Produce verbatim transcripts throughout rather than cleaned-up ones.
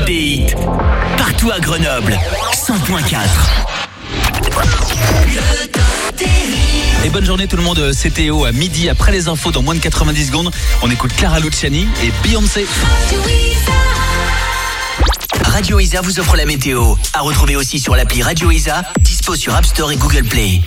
des hits. Partout à Grenoble, cent point quatre. Le top des hits. Et bonne journée tout le monde, c'est Théo à midi après les infos dans moins de quatre-vingt-dix secondes. On écoute Clara Luciani et Beyoncé. Radio Isa vous offre la météo. À retrouver aussi sur l'appli Radio Isa, dispo sur App Store et Google Play.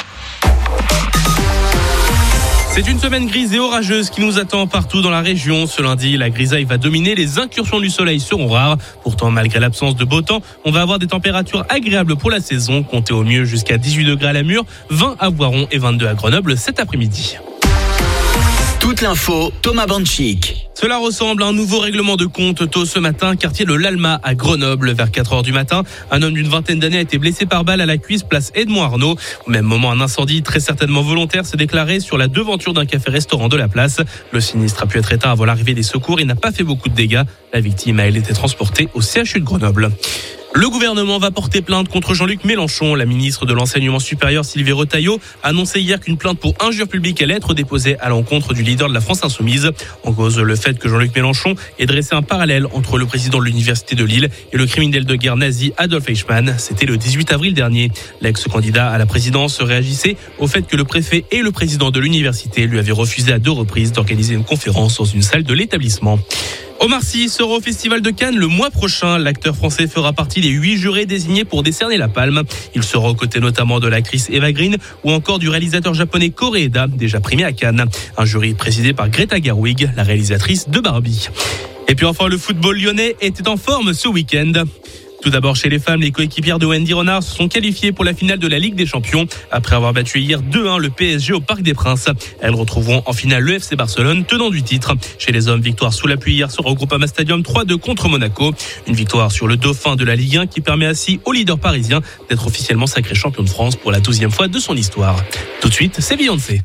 C'est une semaine grise et orageuse qui nous attend partout dans la région. Ce lundi, la grisaille va dominer, les incursions du soleil seront rares. Pourtant, malgré l'absence de beau temps, on va avoir des températures agréables pour la saison. Comptez au mieux jusqu'à dix-huit degrés à la Mure, vingt à Voiron et vingt-deux à Grenoble cet après-midi. Toute l'info, Thomas Banchik. Cela ressemble à un nouveau règlement de compte tôt ce matin, quartier de l'Alma à Grenoble. Vers quatre heures du matin, un homme d'une vingtaine d'années a été blessé par balle à la cuisse, place Edmond Arnaud. Au même moment, un incendie très certainement volontaire s'est déclaré sur la devanture d'un café-restaurant de la place. Le sinistre a pu être éteint avant l'arrivée des secours et n'a pas fait beaucoup de dégâts. La victime a elle été transportée au C H U de Grenoble. Le gouvernement va porter plainte contre Jean-Luc Mélenchon. La ministre de l'Enseignement supérieur Sylvie Retailleau a annoncé hier qu'une plainte pour injure publique allait être déposée à l'encontre du leader de la France Insoumise. En cause, le fait que Jean-Luc Mélenchon ait dressé un parallèle entre le président de l'Université de Lille et le criminel de guerre nazi Adolf Eichmann. C'était le dix-huit avril dernier. L'ex-candidat à la présidence réagissait au fait que le préfet et le président de l'université lui avaient refusé à deux reprises d'organiser une conférence dans une salle de l'établissement. Omar Sy sera au Festival de Cannes le mois prochain. L'acteur français fera partie des huit jurés désignés pour décerner la palme. Il sera aux côtés notamment de l'actrice Eva Green ou encore du réalisateur japonais Koreeda, déjà primé à Cannes. Un jury présidé par Greta Gerwig, la réalisatrice de Barbie. Et puis enfin, le football lyonnais était en forme ce week-end. Tout d'abord, chez les femmes, les coéquipières de Wendy Renard se sont qualifiées pour la finale de la Ligue des Champions après avoir battu hier deux un le P S G au Parc des Princes. Elles retrouveront en finale le F C Barcelone, tenant du titre. Chez les hommes, victoire sous la pluie hier soir au Groupama Stadium trois deux contre Monaco. Une victoire sur le dauphin de la Ligue un qui permet ainsi au leader parisien d'être officiellement sacré champion de France pour la douzième fois de son histoire. Tout de suite, c'est Beyoncé.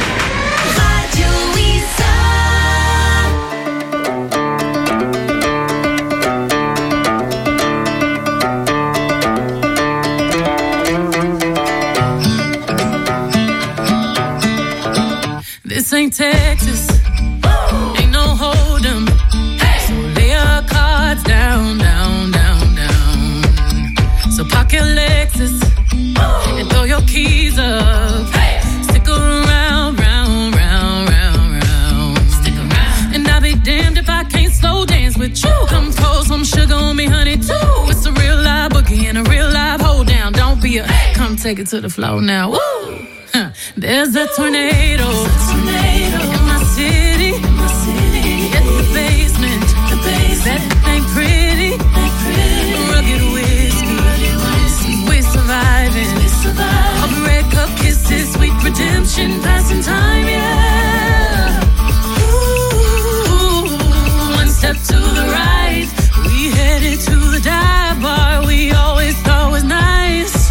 This ain't Texas, ain't no hold'em. So lay your cards down, down, down, down. So park your Lexus and throw your keys up. Stick around, round, round, round, round. Stick around. And I'll be damned if I can't slow dance with you. Come pour some sugar on me, honey, too. It's a real live boogie and a real live hold down. Don't be a, come take it to the floor now. Woo! There's a tornado, tornado in my city, in my city. At the basement, the basement. That ain't pretty, ain't pretty. Rugged whiskey, rugged whiskey. We're surviving, we're surviving. All the red cup kisses, sweet redemption, passing time, yeah. Ooh, one step to the right, we headed to the dive bar we always thought was nice.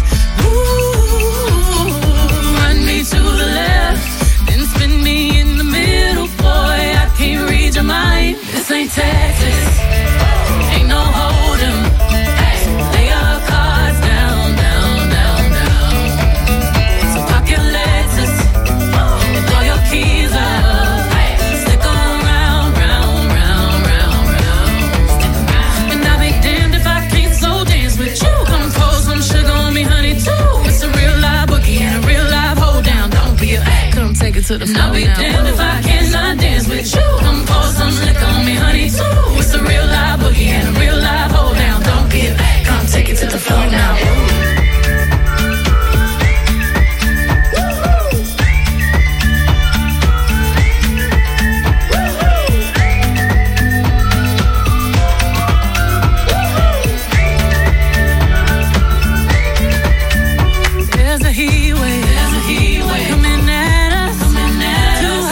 To the left, then spin me in the middle, boy, I can't read your mind. This ain't Texas, ain't no hold'em. So lay your cards down, down, down, down. So park your Lexus and throw your keys up. Stick around, round, round, round, round. And I'll be damned if I can't slow dance with you. Come pour some sugar on me, honey, too. It's a real live boogie and a real live hold down. Don't be a, come take it to the floor. I'll be now. Damned if I cannot dance with you. Come pour some liquor on me, honey, too. It's a real live boogie and a real live hold down. Don't be a, come take it to the floor now. There's a heat wave, there's a heat wave coming at us, coming at us. Too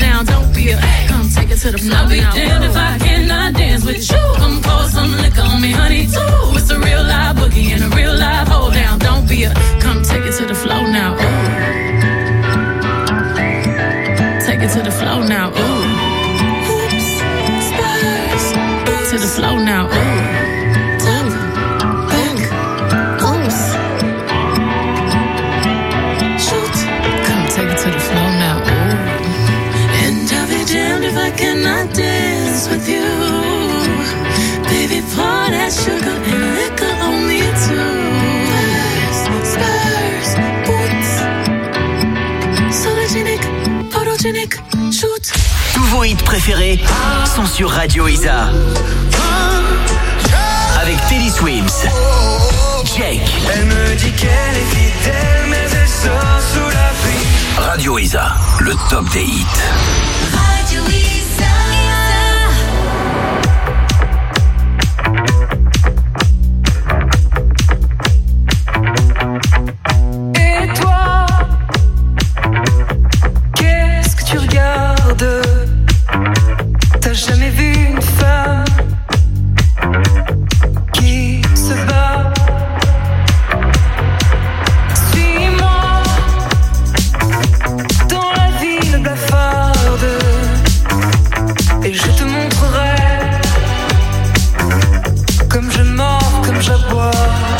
down. Don't be a come take it to the floor. I'll be damned if I cannot dance with you. Come pour some liquor on me, honey, too. It's a real live boogie and a real live hold down. Don't be a come take it to the floor now. Ooh. Take it to the floor now. Ooh. Oops, spurs. To the floor now. Ooh. Cannot dance with you, baby. Pour that sugar and liquor on me too. Spurs, boots, sologenic, photogenic, shoot. Tous vos hits préférés sont sur Radio Isa. Avec Teddy Swims, Jake. Elle me dit qu'elle est fidèle, mais elle sort sous la pluie. Radio Isa, le top des hits. Radio Isa. T'as jamais vu une femme qui se bat? Suis-moi dans la ville blafarde et je te montrerai comme je mords, comme j'aboie.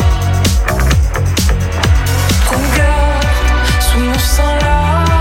Regarde sous mon sang là.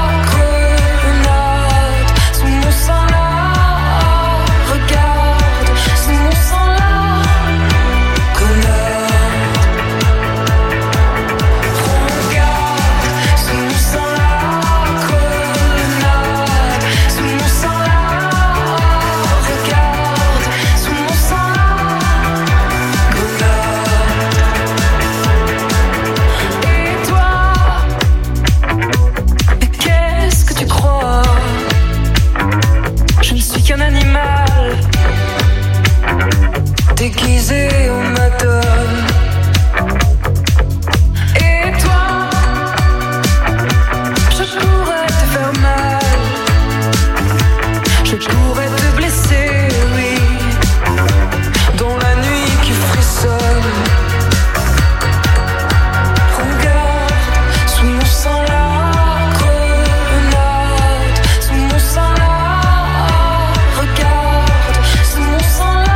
Déguisé au madone. Et toi, je pourrais te faire mal. Je pourrais te blesser, oui. Dans la nuit qui frissonne. Regarde, sous mon sang la grenade. Sous mon sang la regarde. Sous mon sang la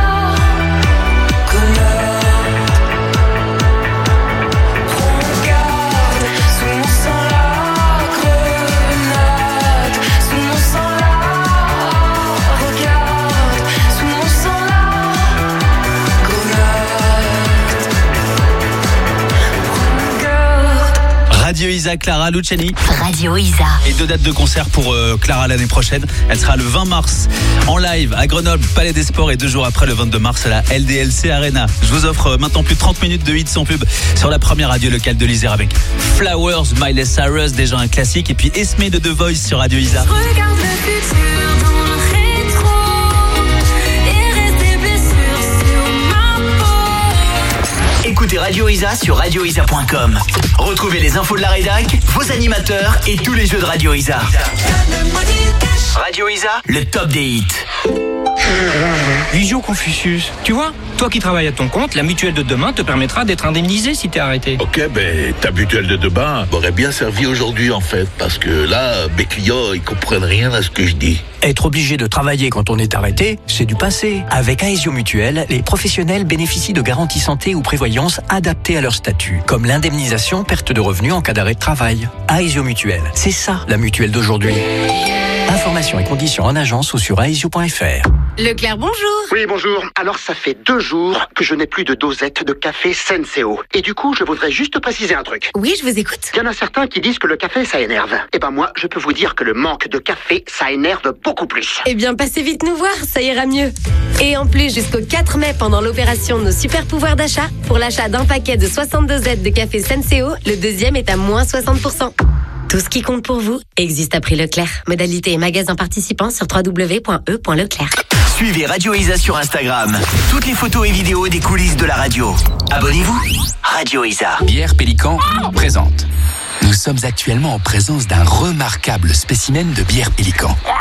Radio Isa, Clara Luciani. Radio Isa. Et deux dates de concert pour euh, Clara l'année prochaine. Elle sera le vingt mars en live à Grenoble, Palais des Sports, et deux jours après, le vingt-deux mars, à la L D L C Arena. Je vous offre euh, maintenant plus de trente minutes de hits sans pub sur la première radio locale de l'Isère avec Flowers, Miley Cyrus, déjà un classique, et puis Esme de The Voice sur Radio Isa. Regarde le futur dans le rétro et reste des blessures sur ma peau. Écoutez Radio Isa sur radio isa point com. Retrouvez les infos de la rédac, vos animateurs et tous les jeux de Radio Isa. Radio Isa, le top des hits. Visio Confucius. Tu vois, toi qui travailles à ton compte, la mutuelle de demain te permettra d'être indemnisé si t'es arrêté. Ok, ben ta mutuelle de demain m'aurait bien servi aujourd'hui en fait, parce que là, mes clients, ils comprennent rien à ce que je dis. Être obligé de travailler quand on est arrêté, c'est du passé. Avec Aesio Mutuelle, les professionnels bénéficient de garanties santé ou prévoyance adaptées à leur statut, comme l'indemnisation perte de revenus en cas d'arrêt de travail. Aesio Mutuelle, c'est ça la mutuelle d'aujourd'hui. Informations et conditions en agence ou sur aesio point f r. Leclerc, bonjour. Oui, bonjour. Alors, ça fait deux jours que je n'ai plus de dosette de café Senseo. Et du coup, je voudrais juste préciser un truc. Oui, je vous écoute. Il y en a certains qui disent que le café, ça énerve. Eh ben moi, je peux vous dire que le manque de café, ça énerve beaucoup plus. Eh bien, passez vite nous voir, ça ira mieux. Et en plus, jusqu'au quatre mai, pendant l'opération Nos Super Pouvoirs d'achat, pour l'achat d'un paquet de soixante-deux dosettes de café Senseo, le deuxième est à moins soixante pour cent. Tout ce qui compte pour vous existe à prix Leclerc. Modalité et magasin participants sur w w w point e point leclerc. Suivez Radio Isa sur Instagram. Toutes les photos et vidéos des coulisses de la radio. Abonnez-vous. Radio Isa. Bière Pélican présente. Nous sommes actuellement en présence d'un remarquable spécimen de bière Pélican.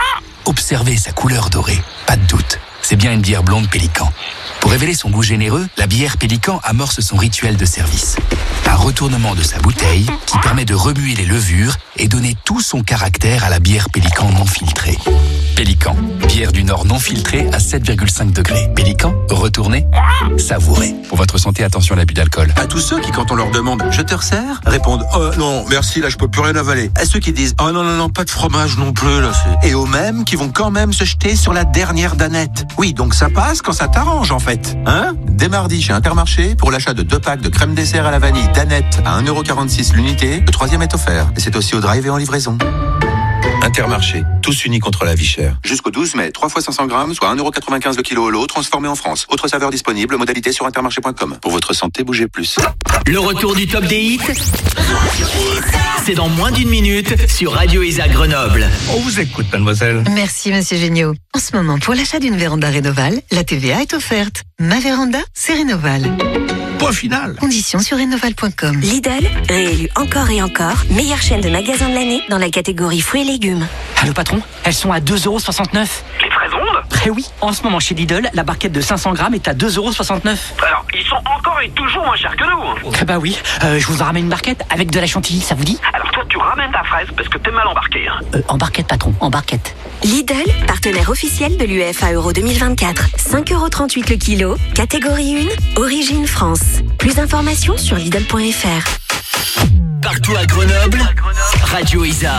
Observez sa couleur dorée. Pas de doute, c'est bien une bière blonde Pélican. Pour révéler son goût généreux, la bière Pélican amorce son rituel de service. Un retournement de sa bouteille qui permet de remuer les levures et donner tout son caractère à la bière Pélican non filtrée. Pélican, bière du Nord non filtrée à sept virgule cinq degrés. Pélican, retournez, savourez. Pour votre santé, attention à l'abus d'alcool. À tous ceux qui, quand on leur demande « Je te resserre ?» répondent « Oh non, merci, là je peux plus rien avaler. » À ceux qui disent « Oh non, non, non, pas de fromage non plus, là c'est... » Et aux mêmes qui vont quand même se jeter sur la dernière danette. Oui, donc ça passe quand ça t'arrange en fait. Hein ? Dès mardi chez Intermarché, pour l'achat de deux packs de crème dessert à la vanille danette à un euro quarante-six l'unité, le troisième est offert. Et c'est aussi au drive et en livraison. Intermarché, tous unis contre la vie chère. Jusqu'au douze mai, trois fois cinq cents grammes, soit un euro quatre-vingt-quinze le kilo au lot, transformé en France. Autre saveur disponible, modalité sur intermarché point com. Pour votre santé, bougez plus. Le retour du top des hits, c'est dans moins d'une minute sur Radio Isa Grenoble. On vous écoute, mademoiselle. Merci, monsieur Géniaud. En ce moment, pour l'achat d'une véranda Rénoval, la T V A est offerte. Ma véranda, c'est Rénoval. Point final. Conditions sur rénoval point com. Lidl, réélu encore et encore, meilleure chaîne de magasins de l'année dans la catégorie fruits et légumes. Allô patron, elles sont à deux euros soixante-neuf. Les fraises rondes ? Eh oui, en ce moment chez Lidl, la barquette de cinq cents grammes est à deux euros soixante-neuf. Alors, ils sont encore et toujours moins chers que nous. Eh bah oui, euh, je vous en ramène une barquette avec de la chantilly, ça vous dit ? Alors toi, tu ramènes ta fraise parce que t'es mal embarqué. Hein. Euh, en barquette patron, en barquette. Lidl, partenaire officiel de l'U E F A Euro deux mille vingt-quatre. cinq euros trente-huit le kilo, catégorie un, origine France. Plus d'informations sur Lidl point F R. Partout à Grenoble, Radio Isa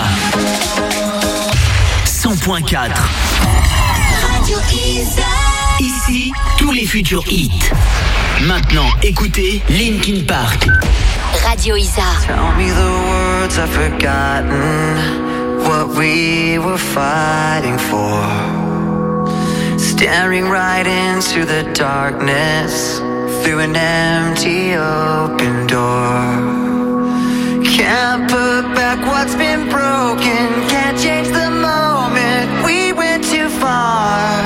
cent point quatre. Radio Isa. Ici, tous les futurs hits. Maintenant, écoutez Linkin Park. Radio Isa. Tell me the words I've forgotten, what we were fighting for. Staring right into the darkness, through an empty open door. Can't put back what's been broken, can't change the moment we went too far.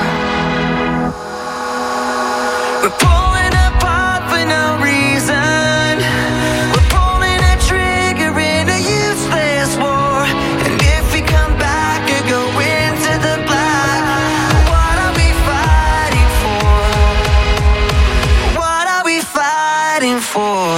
We're pulling apart for no reason. We're pulling a trigger in a useless war. And if we come back or go into the black, what are we fighting for? What are we fighting for?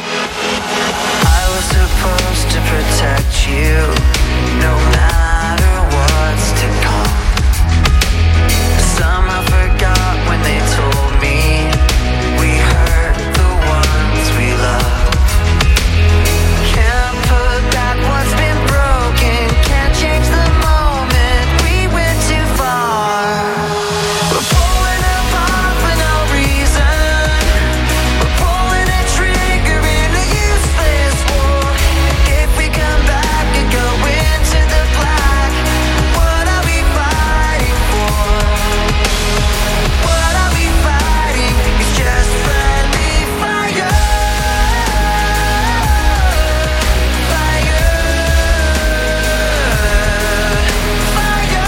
I was supposed to protect you, no matter what's to come. Somehow forgot when they told me we hurt the ones we love. Can't put back what's been broken, can't change the moment we went too far. We're pulling apart for no reason. We're pulling a trigger in a useless war. If we come back and go into the black, what are we fighting for? What are we fighting? It's just friendly fire. Fire. Fire.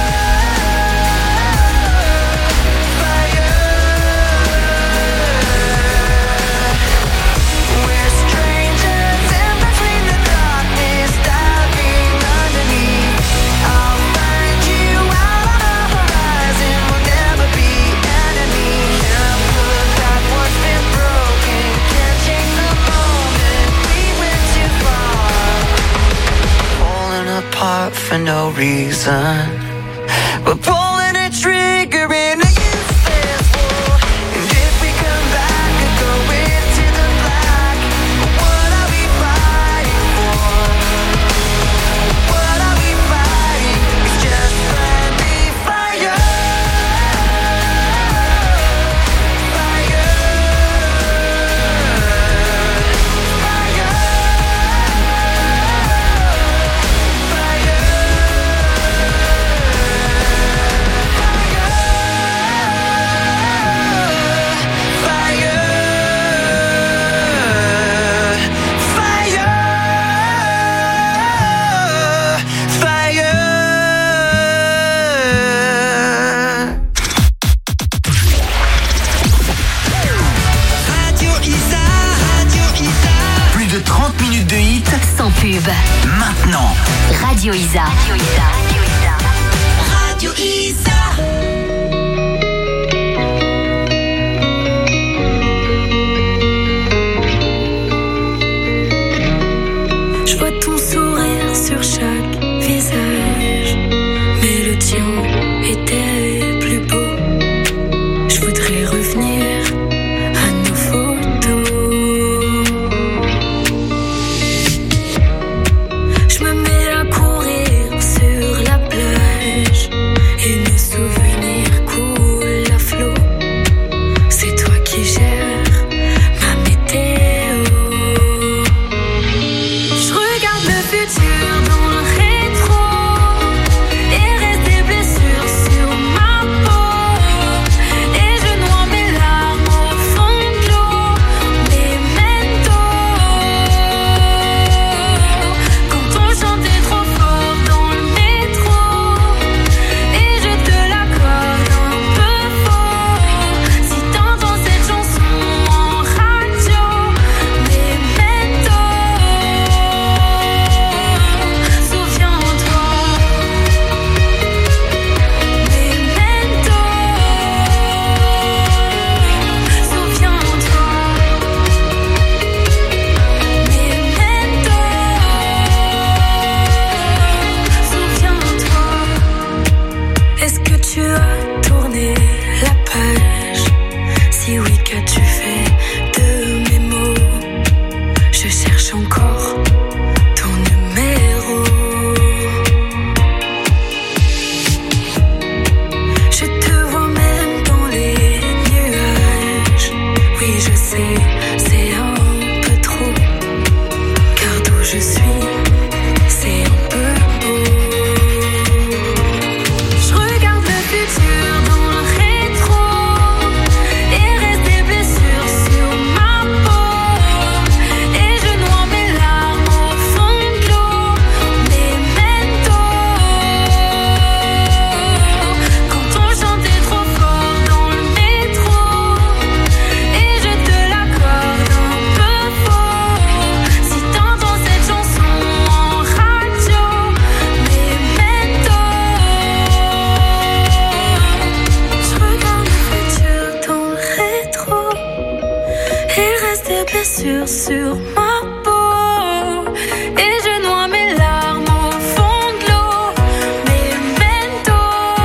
We're strangers in between the darkness, diving underneath. I'll find you out on the horizon. We'll never be enemies. Can't put back what's been broken. Can't change the moment we went too far. Falling apart for no reason. We're pulling a trigger in a useless war. And if we come back and go into the black, what are we fighting for? What are we fighting? It's just friendly fire. Fire. Plus de trente minutes de hits Sans pub. maintenant. Radio Isa. Radio Isa. Je vois ton sourire sur chaque visage, mais le tien était plus beau. Je voudrais revenir à nos photos. Je me mets à courir sur la plage et nos souvenirs coulent à flot. C'est toi qui gères ma météo. Je regarde le futur dans le rétro et reste des blessures sur ma peau. Et je noie mes larmes au fond de l'eau. Memento. Quand on chantait trop fort dans le métro et je te l'accorde un peu faux. Si t'entends cette chanson en radio, Memento. Souviens-toi, Memento. Souviens-toi, Memento. Souviens-toi. Est-ce que tu as tourné la page? Si oui, qu'as-tu fait de mes mots? Je cherche encore ton numéro. Je te vois même dans les nuages. Oui, je sais, c'est un peu trop. Car d'où je suis, c'est un peu beau. Je regarde le futur dans le rétro et reste des blessures sur ma peau. Et je noie mes larmes au fond de l'eau. Memento. Quand on chantait trop fort dans le métro et je te l'accorde un peu faux. Si t'entends cette chanson en radio, Memento. Je regarde le futur dans le rétro et reste des blessures sur ma peau. Et je noie mes larmes au fond de l'eau. Memento.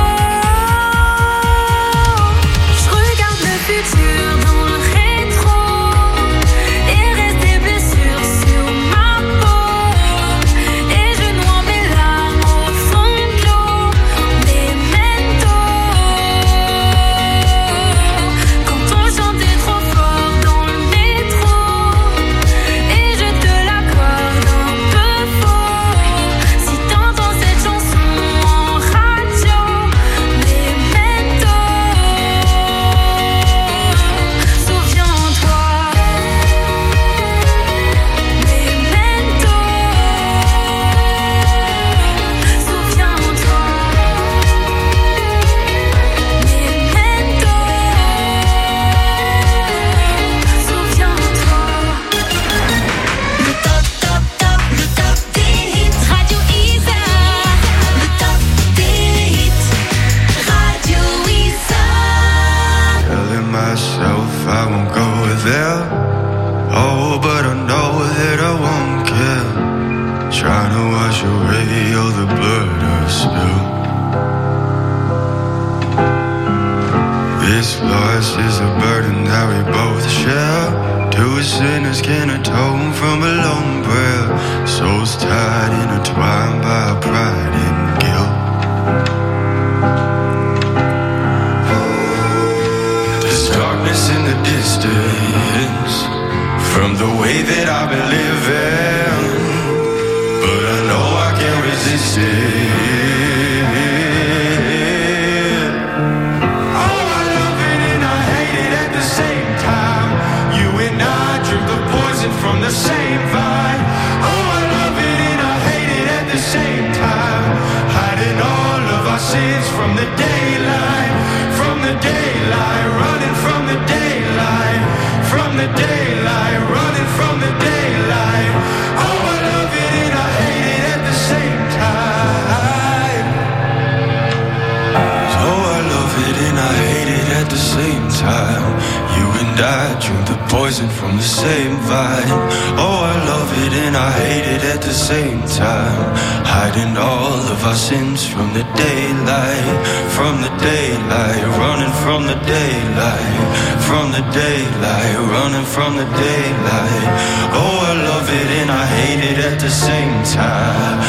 Je regarde le futur dans le rétro et reste des blessures sur ma peau. Et je noie mes larmes au fond de l'eau. Memento. Quand on chantait trop fort dans le métro et je te l'accorde un peu faux. Si t'entends cette chanson en radio, Memento. Souviens-toi, Memento. Souviens-toi, Memento. Souviens-toi. Le top, top, top, le top des hits. Radio Isa. Le top des hits. Radio Isa. Telling myself I won't go there. Oh, but I know that I won't care. Trying to wash away all the blood I've spilled. This loss is a burden that we both share. Two sinners can atone from a lone prayer. Souls tied, intertwined by pride and guilt. There's darkness in the distance from the way that I've been living, but I know I can't resist it. Oh, I love it and I hate it at the same time. You and I drink the poison from the same vine. Oh, I love it and I hate it at the same time. Hiding all of our sins from the daylight, from the daylight, running from the daylight, from the daylight, running from the daylight. Oh, I love it and I hate it at the same time. poison from the same vine. Oh, I love it and I hate it at the same time. Hiding all of our sins from the daylight, from the daylight, running from the daylight, from the daylight, running from the daylight. Oh, I love it and I hate it at the same time.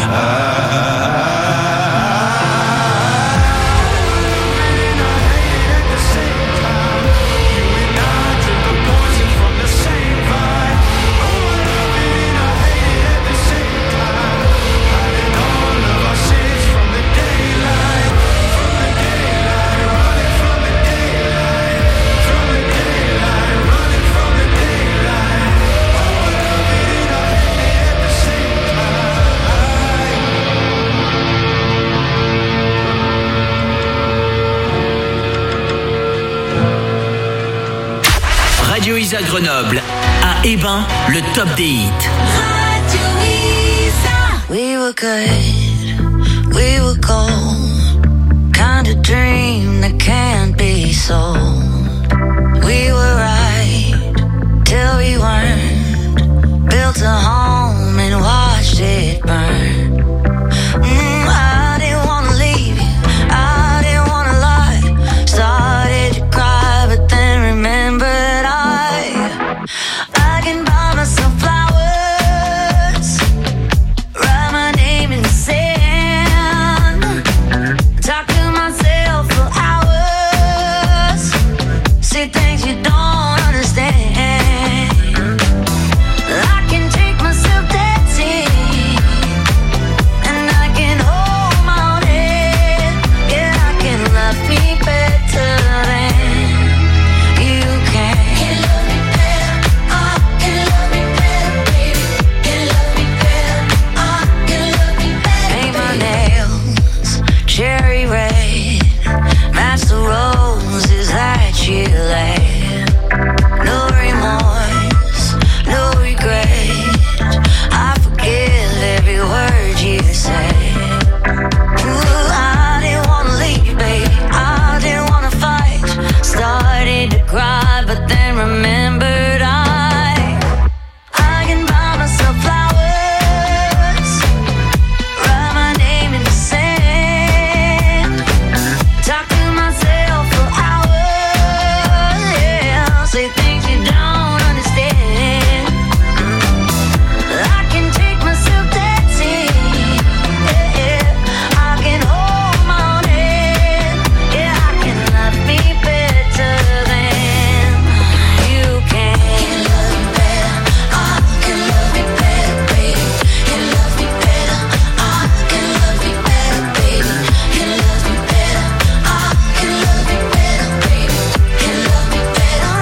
Radio Isa Grenoble. À Hébin, le top des hits. Radio Isa. We were good, we were gold. Kind of dream that can't be sold. We were right till we weren't. Built a home and watched it burn. Mm, I didn't wanna leave you, I didn't wanna lie. Started to cry, but then remembered I I can buy myself flowers, write my name in the sand, talk to myself for hours, say things you don't understand. I can take myself dancing, and I can hold my own head. Yeah, I can love me better than you can. Can love me better, I can love me better, baby. Can love me better, I can love me better. Paint my nails cherry red, match the roses that you laid. No remorse, no regret. I forgive every word you say. Ooh, I didn't wanna leave, baby. I didn't wanna fight. Started to cry, but then remembered I I can buy myself flowers, write my name in the sand, talk to myself for hours. Yeah, say things you don't understand. I can take myself dancing. Yeah, yeah. I can hold my own head. Yeah, I can love me better than you can. Can love me better, I can love me better, baby. Can love me better, I can love me better, baby. Can love me better, I can love me better, baby. Can love me better.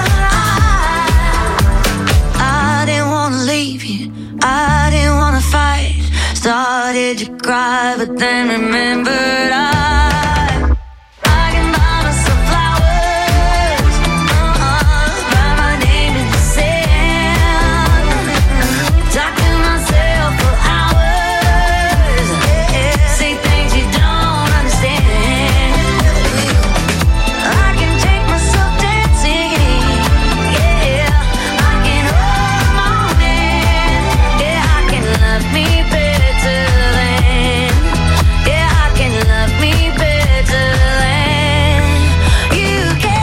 I I didn't wanna leave you, I didn't wanna fight. Started to cry, but then remembered I I can buy myself flowers, uh-uh, write my name in the sand, talk to myself for hours. Yeah, say things you don't understand. I can take myself dancing. Yeah, I can hold my own hand. Yeah, I can love me better than. Yeah, I can love me better than you can.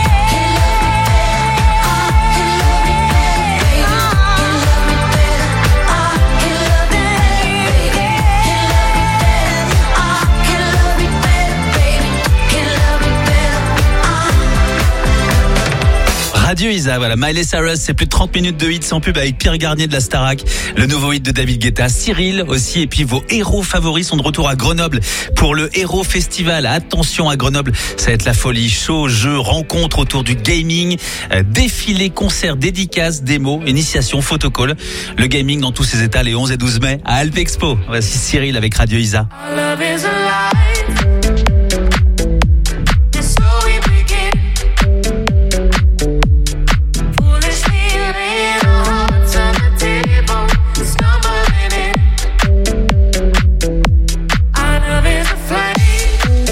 Can love me better, I can love me better, I can love me better, I can love me better, baby. Can love me better. Radio Isa, voilà, Miley Cyrus, c'est plus de trente minutes de hits sans pub avec Pierre Garnier de la Starac, le nouveau hit de David Guetta, Cyril aussi, et puis vos héros favoris sont de retour à Grenoble pour le Héros Festival. Attention à Grenoble, ça va être la folie, show, jeux, rencontres autour du gaming, euh, défilé, concerts, dédicaces, démos, initiation, photocall. Le gaming dans tous ses états les onze et douze mai à Alpe Expo. Voici Cyril avec Radio Isa. Love is alive. So we begin. Foolishly laying our hearts on the table, stumbling in. Our love is a flame,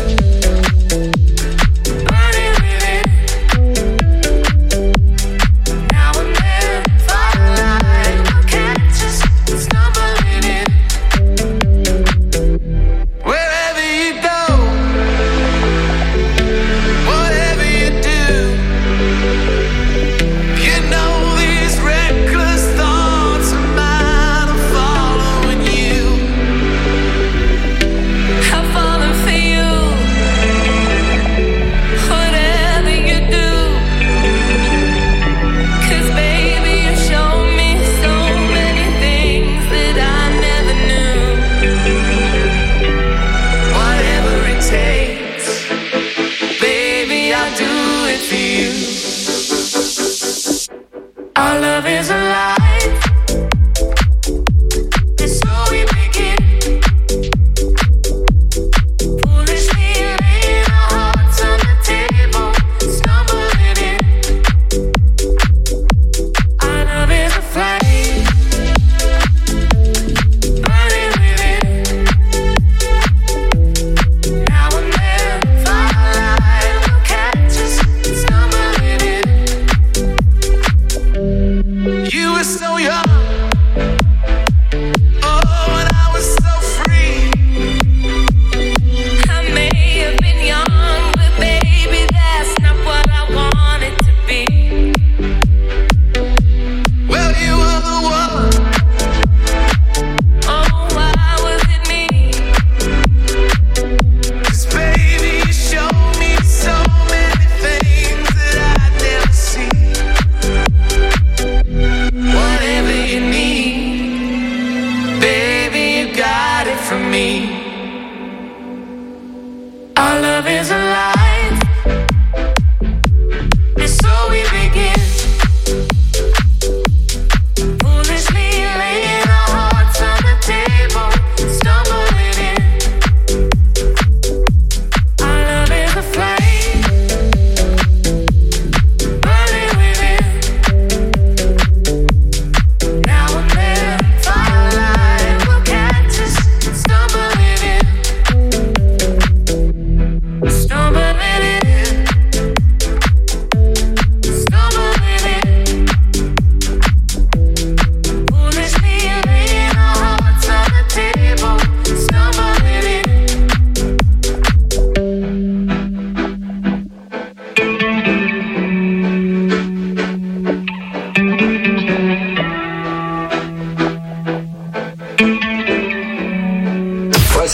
burning within. Now and then,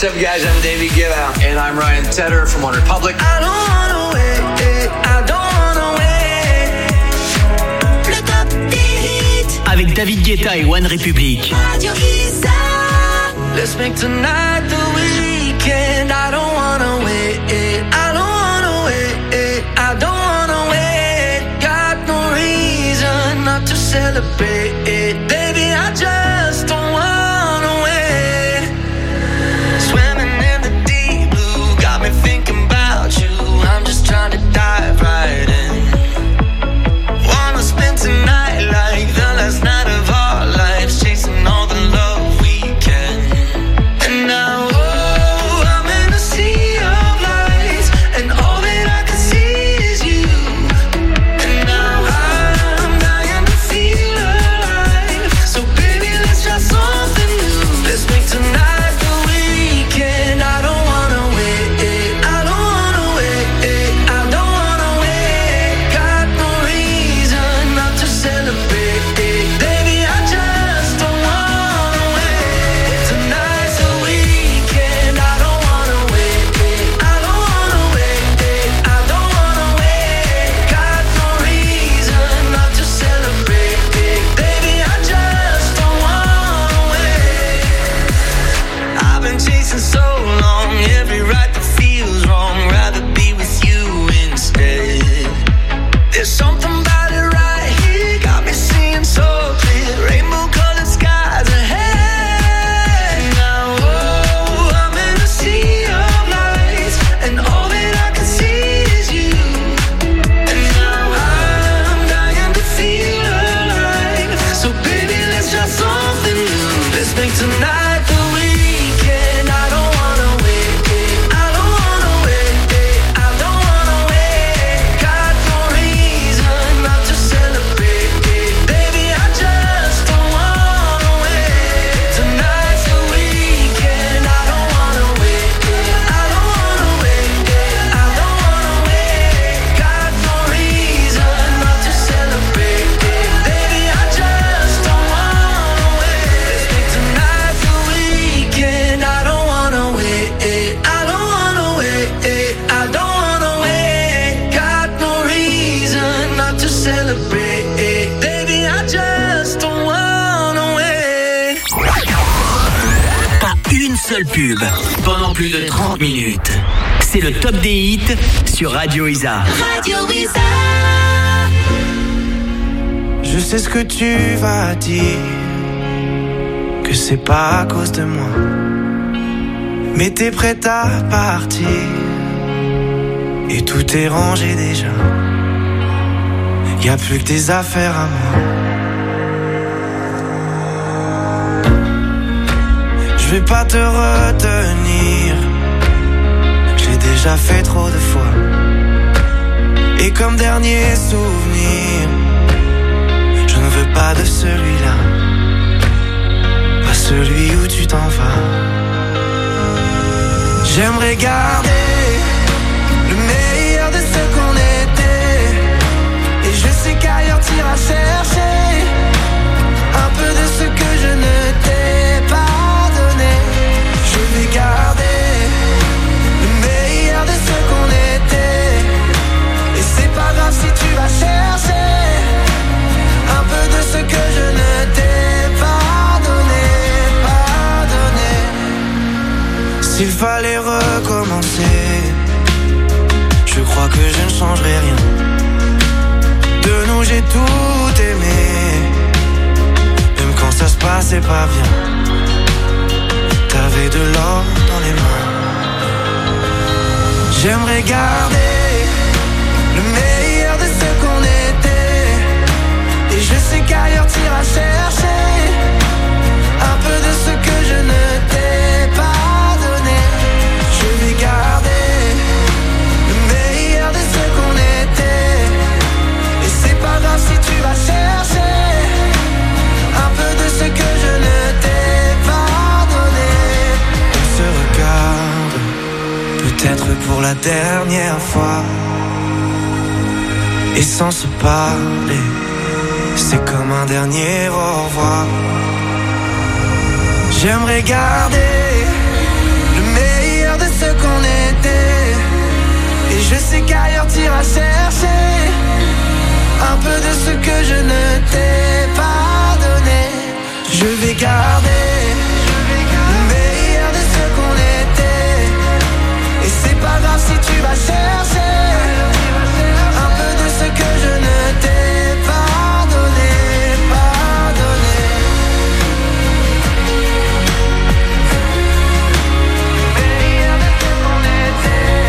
What's up, guys? I'm David Guetta. And I'm Ryan Tedder from One Republic. I don't wanna wait, I don't wanna wait. Le top des hits. Avec David Guetta et One Republic. Radio Isa. Let's make tonight the weekend. I don't wanna wait, I don't wanna wait, I don't wanna wait. Got no reason not to celebrate. Baby, I just don't wanna wait. Swimming in the deep blue, got me thinking about you. I'm just trying to dive right in. Wanna spend tonight like the last night of our lives, chasing all the love we can. And now, oh, I'm in a sea of lights, and all that I can see is you. And now I'm dying to feel alive. So baby, let's try something new. Let's make tonight the weekend. I don't wanna wait, I don't wanna wait, I don't wanna wait. Got no reason not to celebrate. Baby, I just don't wanna wait. Tonight's the weekend. I don't wanna wait, I don't wanna wait, I don't wanna wait. Got no reason not to celebrate. Baby, I just don't wanna wait. I've been chasing so long, every right that feels wrong. Rather be with you instead. There's something about it right here, got me seeing so clear. Rainbow colored skies ahead. Now, oh, I'm in a sea of lights, and all that I can see is you. And now I'm dying to feel alive. So baby, let's try something new. Let's make tonight the weekend. I don't wanna wait, I don't wanna wait, I don't wanna wait. Got no reason not to celebrate. Baby, I just don't wanna wait. Tonight's the weekend. I don't wanna wait, I don't wanna wait, I don't wanna wait. Got no reason not to celebrate. Baby, I just don't wanna wait. Let's make tonight the weekend. I don't wanna wait, I don't wanna wait, I don't wanna wait. Got no reason not to celebrate. Baby, I just don't wanna wait. Pas une seule pub pendant plus de trente minutes. C'est le top des hits sur Radio Isa. Radio Isa. Je sais ce que tu vas dire, que c'est pas à cause de moi, mais t'es prête à partir, et tout est rangé déjà. Y a plus que tes affaires à moi. Je vais pas te retenir, je l'ai déjà fait trop de fois. Et comme dernier souvenir, je ne veux pas de celui-là, pas celui où tu t'en vas. J'aimerais garder le meilleur de ce qu'on était, et je sais qu'ailleurs t'iras chercher un peu de ce que je ne t'ai pas donné. Je vais garder le meilleur de ce qu'on était, et c'est pas grave si tu vas chercher un peu de ce que je ne t'ai pas donné, pas donné. S'il fallait recommencer, je crois que je ne changerai rien. De nous j'ai tout aimé, même quand ça se passait pas bien. T'avais de l'or dans les mains. J'aimerais garder le meilleur de ce qu'on était, et je sais qu'ailleurs t'iras chercher un peu de ce que je ne t'ai pas donné. Je vais garder le meilleur de ce qu'on était, et c'est pas grave si tu vas chercher un peu de ce que je ne t'ai pas donné. On se regarde, peut-être pour la dernière fois, et sans se parler, c'est comme un dernier au revoir. J'aimerais garder le partir à chercher un peu de ce que je ne t'ai pas donné. Je vais garder le meilleur de ce qu'on était. Et c'est pas grave si tu vas chercher un peu de ce que je ne t'ai pas donné, pas donné. Le meilleur de ce qu'on était.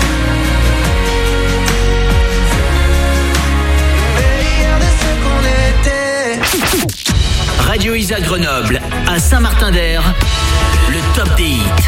Le meilleur de ce qu'on était. Radio Isa Grenoble, à Saint-Martin-d'Air, le top des hits.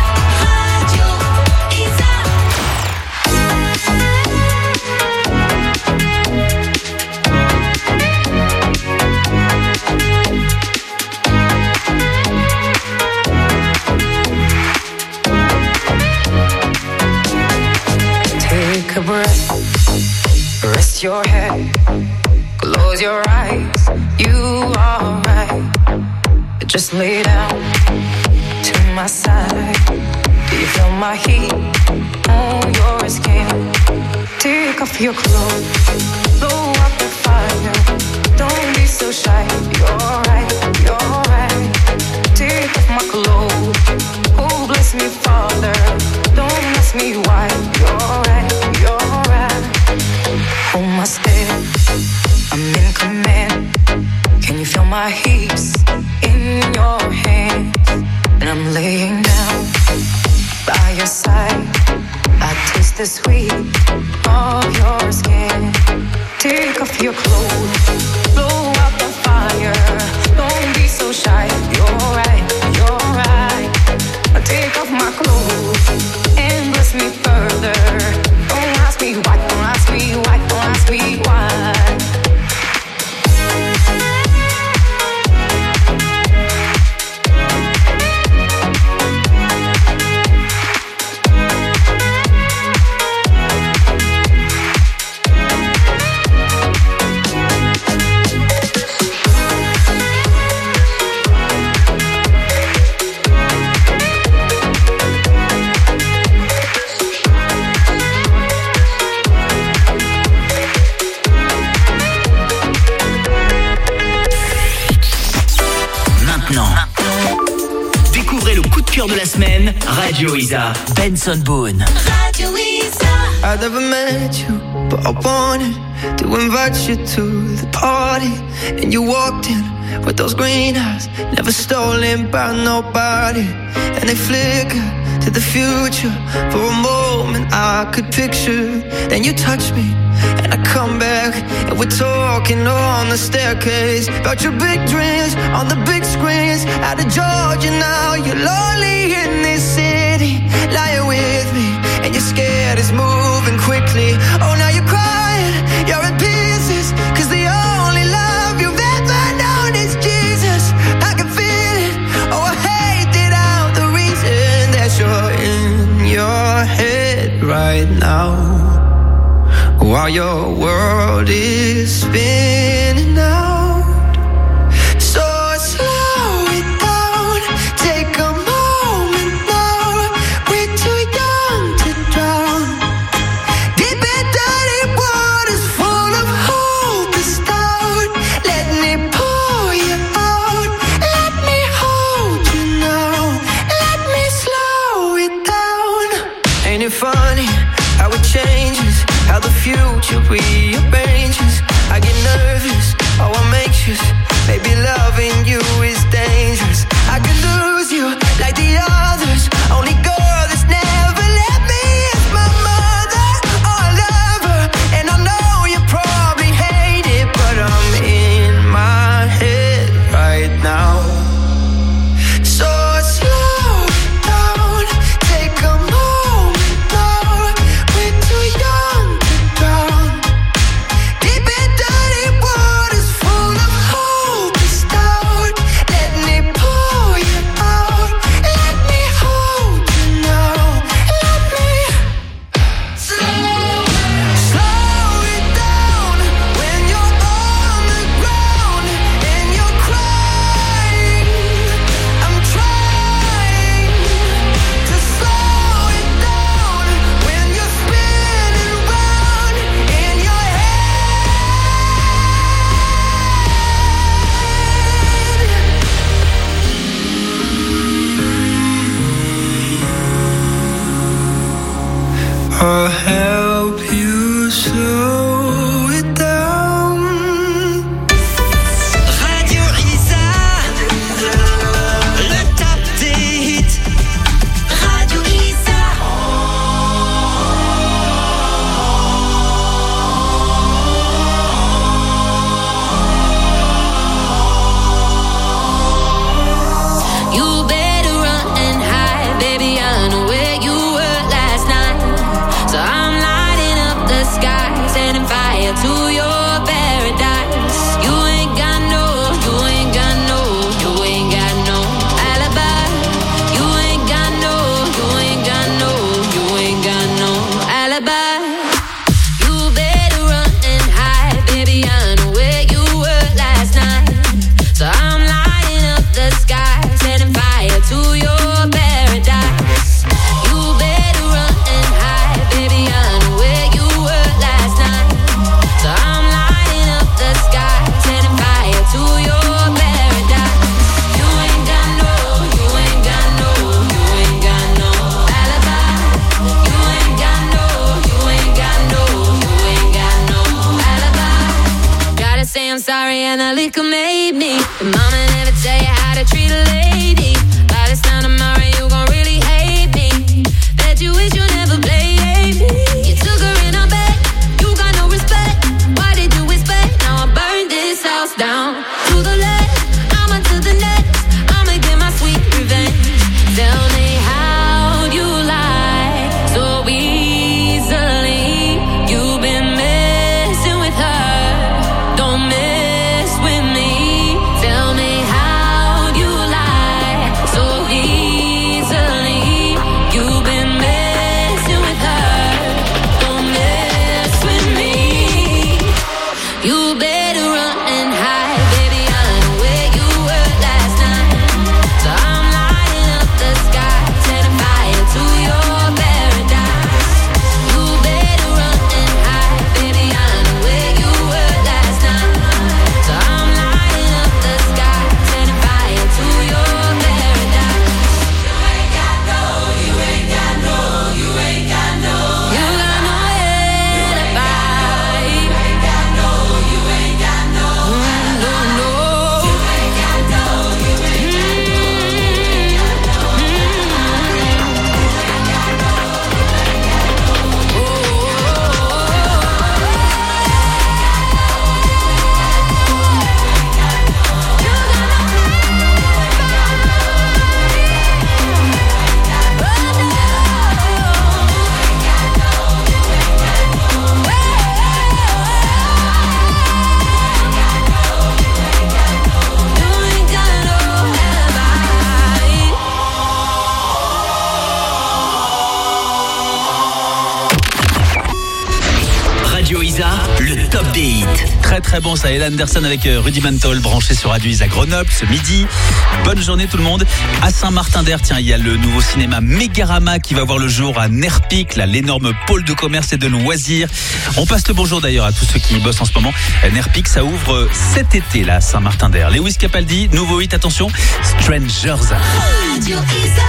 Take a breath, rest your head, close your eyes, you are right. Just lay down to my side. Do you feel my heat on your skin? Take off your clothes, blow up the fire. Don't be so shy, you're right, you're right. Take off my clothes, oh bless me Father. Don't ask me why, you're right, you're right. Hold my step, I'm in command. Can you feel my hips in your hands? And I'm laying down by your side. I taste the sweet of your skin. Take off your clothes, blow up the fire. Don't be so shy, you're right, you're right. I take off my clothes and bless me further. Don't ask me why, don't ask me why, don't ask me why. De la semaine, Radio Isa, Benson Boone. Radio Isa. I never met you, but I wanted to invite you to the party. And you walked in with those green eyes, never stolen by nobody. And they flicker to the future. For a moment I could picture. Then you touch me and I come back, and we're talking on the staircase about your big dreams on the big screens. Out of Georgia now, you're lonely in this city, lying with me, and you're scared it's moving quickly. Oh, now you're crying, you're in pieces, cause the only love you've ever known is Jesus. I can feel it, oh I hate it out, the reason that you're in your head right now, while your world is spinning out. So slow it down, take a moment now. We're too young to drown. Deep in dirty waters full of hope to start. Let me pull you out, let me hold you now, let me slow it down. Ain't it funny how it changes, how the future rearranges. I get nervous, oh I'm anxious. Maybe loving you is dangerous. I could lose you like the others. Only girl that's never let me is my mother. Oh I love her, and I know you probably hate it, but I'm in my head right now. So slow down, take a moment now. We're too young to drown. Deep in dirty waters full of hope to start. Let me pull you out. I'll help you slow it down. Radio Isa, le top des hits. Radio Isa. You better run and hide, baby. I know where you were last night. So I'm lighting up the sky, setting fire to your paradise. You ain't got no, you ain't got no, you ain't got no alibi. You ain't got no, you ain't got no, you ain't got no alibi. You better run and hide, baby. I know where you were last night. So I'm lighting up the sky, setting fire to your paradise. You better run and hide, baby. I know where you were last night. So I'm lighting up the sky, setting fire to your paradise. You ain't got no, you ain't got no, you ain't got no alibi. You ain't got no, you ain't got no, you ain't got no alibi. Gotta say I'm sorry and the liquor made me. But mama never tell you how to treat a lady. By this time tomorrow you gon' really hate me. Bet you wish you never played me. You took her in a bed, you got no respect. Why did you expect? Now I burn this house down to the left. I'ma to the next. I'ma get my sweet revenge. Tell me how you lie so easily. You've been messing with her. Don't mess with me. Tell me how you lie so easily. You've been messing with her. Don't mess with me. You better run and hide, baby. I know where you were last night. So I'm lighting up the sky, setting fire to your paradise. You better run and hide, baby. I know where you were last night. So I'm lighting up the sky, setting fire to your paradise. You ain't got no, you ain't got no, you ain't got no. You got no alibi. You ain't got no, you ain't got no. No, no. You ain't got no, you ain't Radio Isa, le top des hits. Très très bon, ça. Ella Anderson avec euh, Rudimental branché sur Radio Isa Grenoble ce midi. Bonne journée tout le monde. À Saint-Martin-d'Air, tiens, il y a le nouveau cinéma Mégarama qui va voir le jour à Nerpic, là, l'énorme pôle de commerce et de loisirs. On passe le bonjour d'ailleurs à tous ceux qui bossent en ce moment. Euh, Nerpic, ça ouvre euh, cet été là, à Saint-Martin-d'Air. Lewis Capaldi, nouveau hit, attention, Strangers. Radio Isa.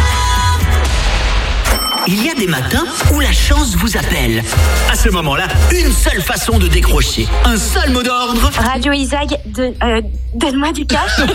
Il y a des matins où la chance vous appelle. À ce moment-là, une seule façon de décrocher. Un seul mot d'ordre. Radio Isaac, de- euh, donne-moi du cash. C'est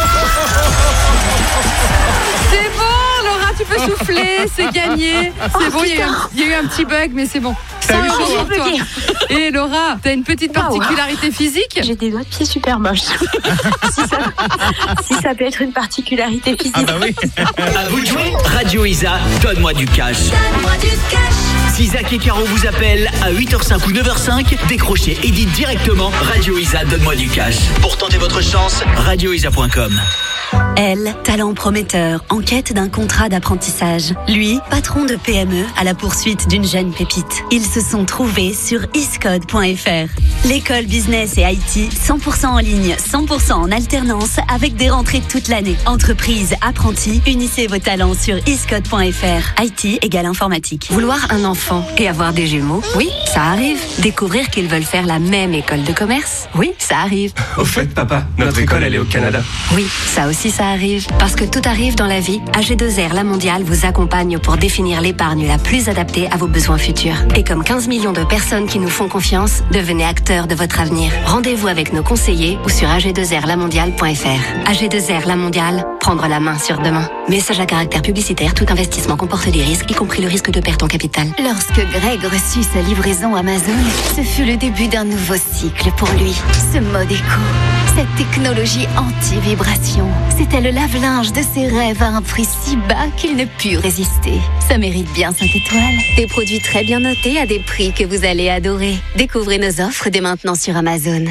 bon, Laura, tu peux souffler, c'est gagné. C'est Oh, bon, il y, a eu un- il y a eu un petit bug, mais c'est bon. cent eu euros chaud, pour toi. bugué. Et Laura, t'as une petite Waouh. particularité physique? J'ai des doigts de pied super moches. si, ça, si ça peut être une particularité physique. Ah bah oui. À vous de jouer. Radio Isa, donne-moi du cash. Donne-moi du cash. Si Zach et Caro vous appellent à huit heures cinq ou neuf heures cinq, décrochez et dites directement Radio Isa, donne-moi du cash. Pour tenter votre chance, radio isa point com. Elle, talent prometteur, en quête d'un contrat d'apprentissage. Lui, patron de P M E à la poursuite d'une jeune pépite. Ils se sont trouvés sur iscode point f r. L'école business et I T, cent pour cent en ligne, cent pour cent en alternance, avec des rentrées toute l'année. Entreprise, apprentis, unissez vos talents sur iscode point f r. I T égale informatique. Vouloir un enfant et avoir des jumeaux, oui, ça arrive. Découvrir qu'ils veulent faire la même école de commerce, oui, ça arrive. Au fait, papa, notre école, elle est au Canada. Oui, ça aussi. si ça arrive. Parce que tout arrive dans la vie, A G deux R La Mondiale vous accompagne pour définir l'épargne la plus adaptée à vos besoins futurs. Et comme quinze millions de personnes qui nous font confiance, devenez acteurs de votre avenir. Rendez-vous avec nos conseillers ou sur a g deux r la mondiale point f r. A G deux R La Mondiale, prendre la main sur demain. Message à caractère publicitaire, tout investissement comporte des risques, y compris le risque de perte en capital. Lorsque Greg reçut sa livraison Amazon, ce fut le début d'un nouveau cycle pour lui. Ce mode éco, cette technologie anti-vibration, c'était le lave-linge de ses rêves à un prix si bas qu'il ne put résister. Ça mérite bien cinq étoiles. Des produits très bien notés à des prix que vous allez adorer. Découvrez nos offres dès maintenant sur Amazon.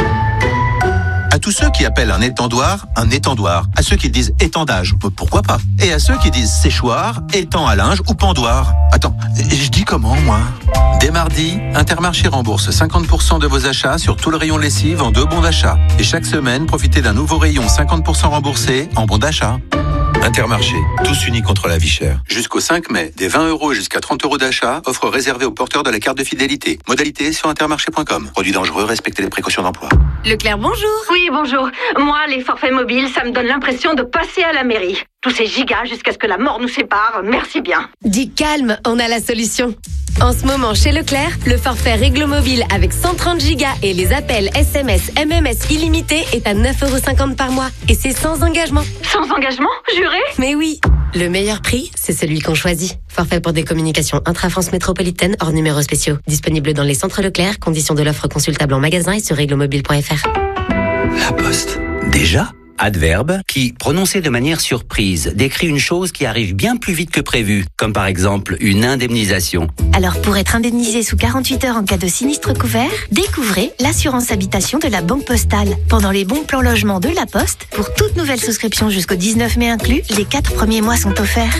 À tous ceux qui appellent un étendoir un étendoir, à ceux qui disent étendage, pourquoi pas, et à ceux qui disent séchoir, étend à linge ou pendoir. Attends, je dis comment moi? Dès mardi, Intermarché rembourse cinquante pour cent de vos achats sur tout le rayon lessive en deux bons d'achat. Et chaque semaine, profitez d'un nouveau rayon cinquante pour cent remboursé en bons d'achat. Intermarché, tous unis contre la vie chère. Jusqu'au cinq mai, des vingt euros jusqu'à trente euros d'achat, offre réservée aux porteurs de la carte de fidélité. Modalité sur intermarché point com. Produit dangereux, respectez les précautions d'emploi. Leclerc, bonjour. Oui, bonjour. Moi, les forfaits mobiles, ça me donne l'impression de passer à la mairie. Tous ces gigas jusqu'à ce que la mort nous sépare, merci bien. Dis calme, on a la solution. En ce moment, chez Leclerc, le forfait Réglo Mobile avec cent trente gigas et les appels S M S, M M S illimités est à neuf euros cinquante par mois. Et c'est sans engagement. Sans engagement, juré? Mais oui. Le meilleur prix, c'est celui qu'on choisit. Forfait pour des communications intra-France métropolitaine hors numéros spéciaux. Disponible dans les centres Leclerc. Conditions de l'offre consultable en magasin et sur réglo mobile point f r. La Poste. Déjà? Adverbe qui, prononcé de manière surprise, décrit une chose qui arrive bien plus vite que prévu, comme par exemple une indemnisation. Alors pour être indemnisé sous quarante-huit heures en cas de sinistre couvert, découvrez l'assurance habitation de la Banque Postale. Pendant les bons plans logement de la Poste, pour toute nouvelle souscription jusqu'au dix-neuf mai inclus, les quatre premiers mois sont offerts.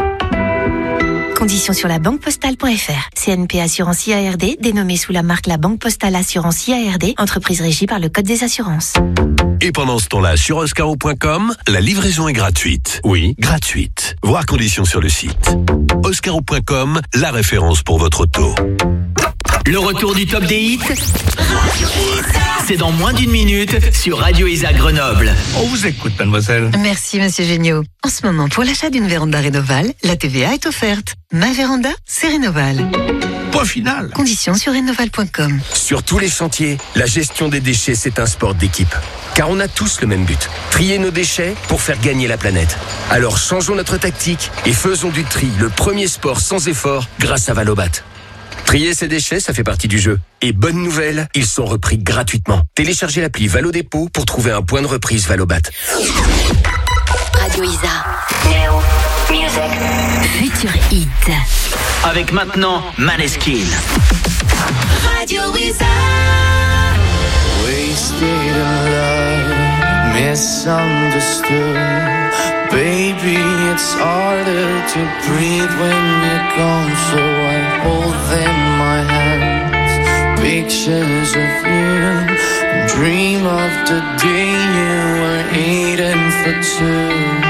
Conditions sur la banque postale point f r. C N P Assurance I A R D, dénommée sous la marque La Banque Postale Assurance I A R D, entreprise régie par le Code des assurances. Et pendant ce temps-là, sur oscaro point com, la livraison est gratuite. Oui, gratuite. Voir conditions sur le site. oscaro point com, la référence pour votre auto. Le retour du top des hits, c'est dans moins d'une minute sur Radio Isa Grenoble. On vous écoute, mademoiselle. Merci, monsieur Géniaud. En ce moment, pour l'achat d'une véranda Rénoval, la T V A est offerte. Ma véranda, c'est Rénoval. Point final. Conditions sur rénoval point com. Sur tous les chantiers, la gestion des déchets, c'est un sport d'équipe. Car on a tous le même but, trier nos déchets pour faire gagner la planète. Alors changeons notre tactique et faisons du tri le premier sport sans effort grâce à Valobat. Trier ses déchets, ça fait partie du jeu. Et bonne nouvelle, ils sont repris gratuitement. Téléchargez l'appli Valo Dépôt pour trouver un point de reprise Valobat. Radio Isa. Néo. Music. Futur Hit. Avec maintenant Maneskin. Radio Isa. Wasted in love, misunderstood. Baby, it's harder to breathe when you're gone, so I hold them in my hands. Pictures of you, and dream of the day you were eating for two.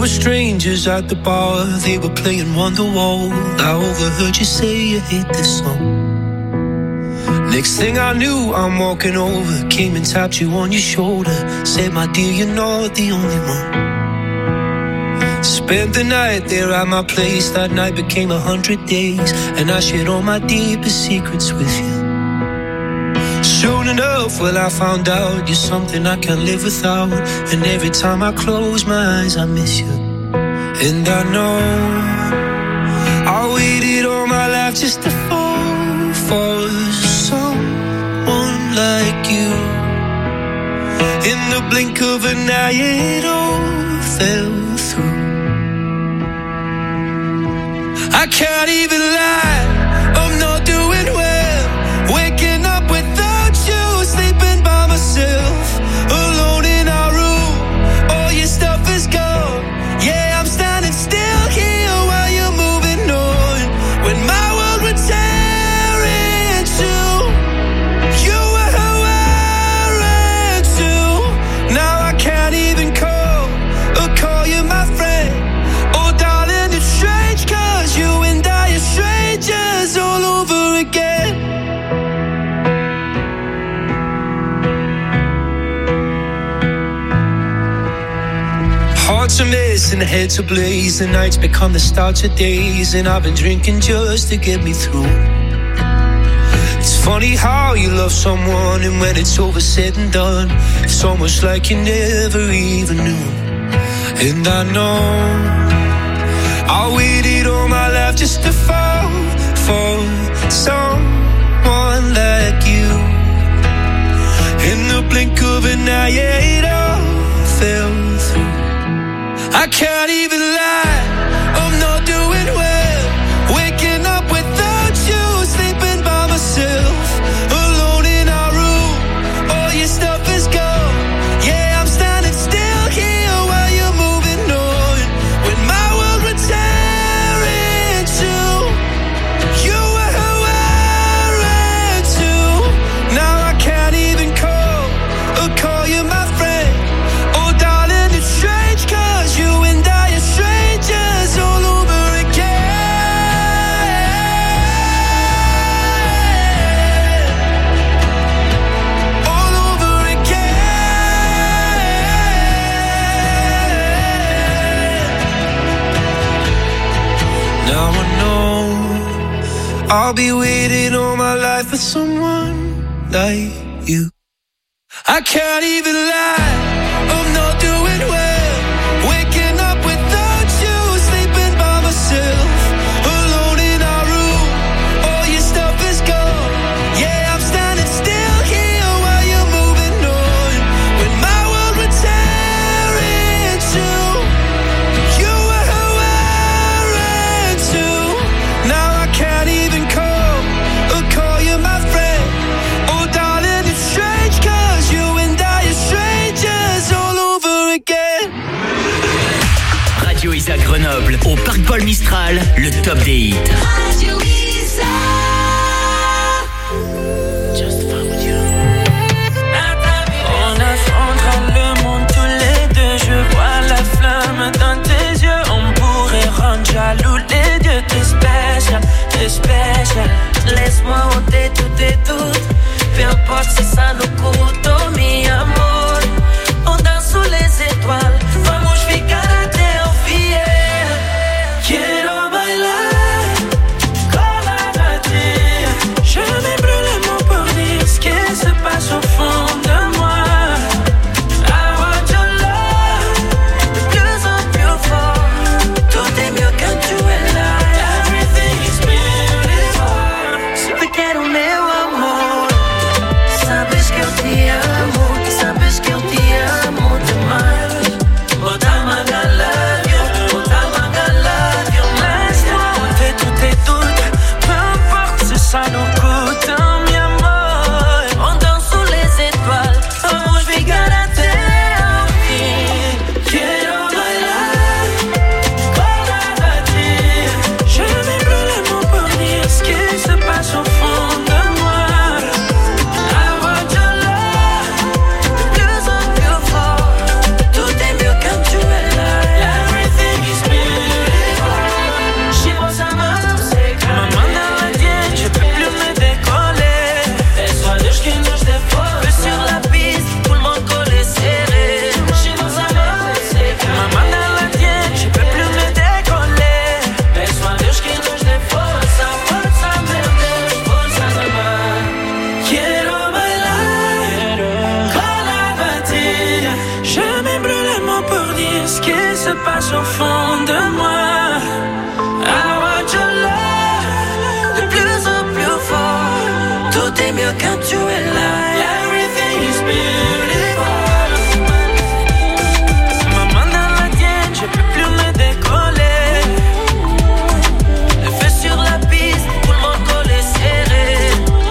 were strangers at the bar, they were playing Wonderwall. I overheard you say you hate this song. Next thing I knew, I'm walking over, came and tapped you on your shoulder, said, my dear, you're not the only one. Spent the night there at my place, that night became a hundred days, and I shared all my deepest secrets with you. Soon enough, well, I found out you're something I can't live without, and every time I close my eyes, I miss you. And I know I waited all my life just to fall for someone like you. In the blink of an eye, it all fell through. I can't even lie, I'm not doing well. Waking up without you, sleeping by myself, alone in our room. All your stuff is gone. Yeah, I'm standing still here while you're moving on. When my world would tear in two, you were wearing too. Now I can't even call or call you my friend. Oh darling, it's strange, cause you and I are strangers all over again. Hearts are mess and heads are blaze. The nights become the start of days, and I've been drinking just to get me through. It's funny how you love someone, and when it's over said and done, it's almost like you never even knew. And I know I waited all my life just to fall for someone like you. In the blink of an eye, yeah, it all fell through. I can't even lie, I'm not doing well. Waking up without you, sleeping by myself, alone in our room. All your stuff is gone. Yeah, I'm standing still here while you're moving on. When my world would tear in two, you were wearing too. Now I can't even call or call you my friend. Oh darling, it's strange, cause you and I are strangers all over again. All over again. Now I know I'll be waiting all my life for someone like you. I can't even lie, I'm not doing well. Waking up without you, sleeping by myself, alone in our room. All your stuff is gone. Yeah, I'm standing still here while you're moving on. When my world would tear in two, you were wearing too. Now I can't even call or call you my friend. Oh darling, it's strange, cause you and I are strangers all over again. Radio Isa Grenoble, au Parc Paul Mistral, le top des hits. Radio Isa. On affrontera le monde tous les deux. Je vois la flamme dans tes yeux. On pourrait rendre jaloux les deux. T'es spécial, t'es spécial. Laisse-moi ôter tous tes doutes. Peu importe si ça nous coûte. Oh mi amor, on danse sous les étoiles. Vamos ficar até o fiel. Quiero bailar con la ti. Je me brûle les mots pour dire ce qui se passe au fond de moi. I want your love, de plus en plus fort. Tout est mieux quand tu es là. Everything is beautiful. Si te quiero, meu amor, sabes que eu se passe au fond de moi. I want your love, de plus en plus fort. Tout est mieux quand tu es là. Everything is beautiful. Ma main dans la tienne, je peux plus me décoller. Le feu sur la piste, tout le monde collé serré.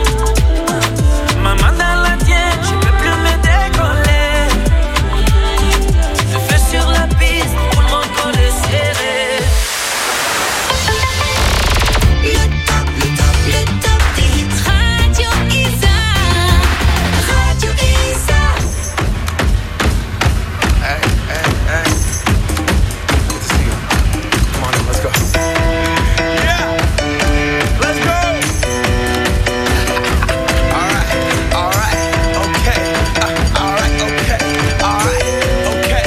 Ma main dans la tienne, je peux plus me décoller. Le feu sur la piste, tout le monde collé serré. Le top, le top, le top des hits. Radio Isa. Radio Isa. Hey, hey, hey. Good to see you. Come on, let's go. Yeah, let's go. All right, all right, okay. Uh, all right, okay, all right, okay.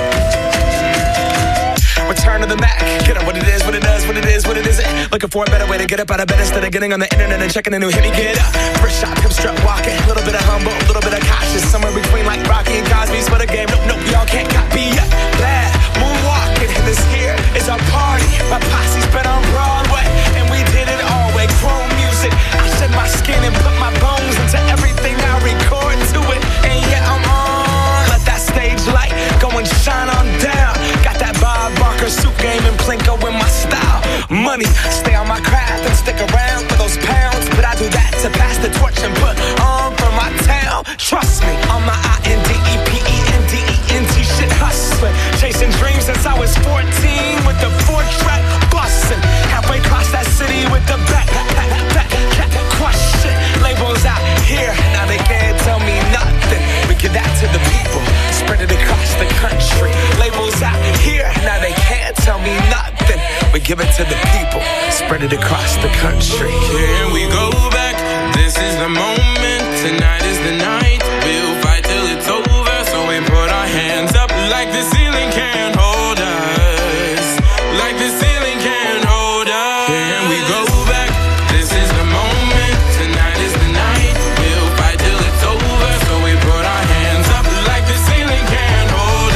Return to the Mac. Get up what it is, what it does, what it is, what it isn't. Looking for a better way to get up out of bed instead of getting on the internet and checking a new hit. Me get up, first shot, hip strut walking. A little bit of humble, a little bit of cautious. Somewhere between like Rocky and Cosby's for the game. Nope, nope, y'all can't copy yet. Bad moonwalking, and this here is our party. My posse's been on Broadway, and we did it all way. Chrome music, I shed my skin and put my bones into everything I record to it. And yeah, I'm on. Let that stage light go and shine on down. Got that Bob Barker suit game and Plinko in my style. Money, stay on my craft and stick around for those pounds. But I do that to pass the torch and put on for my town. Trust me, on my I N D E P E N D E N T shit hustling. Chasing dreams since I was fourteen with the four track bustin'. Halfway across that city with the back, back, back, back, crush shit. Labels out here, now they can't tell me nothing. We give that to the people, spread it across the country. Labels out here, now they can't tell me nothing. We give it to the people, spread it across the country. Here we go back, this is the moment, tonight is the night. We'll fight till it's over, so we put our hands up like the ceiling can't hold us. Like the ceiling can't hold us. Here we go back, this is the moment, tonight is the night. We'll fight till it's over, so we put our hands up like the ceiling can't hold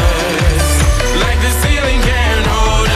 us. Like the ceiling can't hold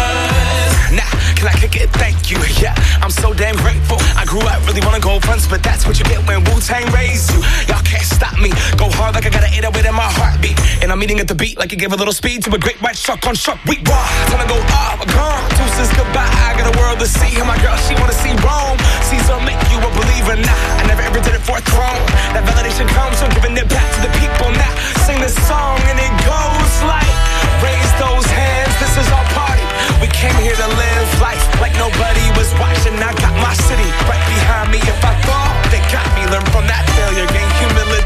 us. Nah, can I kick it? Thank you, yeah, I'm so damn grateful. I grew up really wanna go fronts, but that's what you get when Wu-Tang raised you. Y'all can't stop me, go hard like I got an eight oh eight in my heartbeat. And I'm eating at the beat like it gave a little speed to a great white shark on shark week. Raw, time to go off, gone, deuces goodbye. I got a world to see, and my girl, she wanna see Rome. Caesar make you a believer, nah, I never ever did it for a throne. That validation comes from giving it back to the people. Now, sing this song and it goes like, raise those hands, this is our party. We came here to live life like nobody was watching. I got my city right behind me. If I fall, they got me. Learn from that failure, gain humility.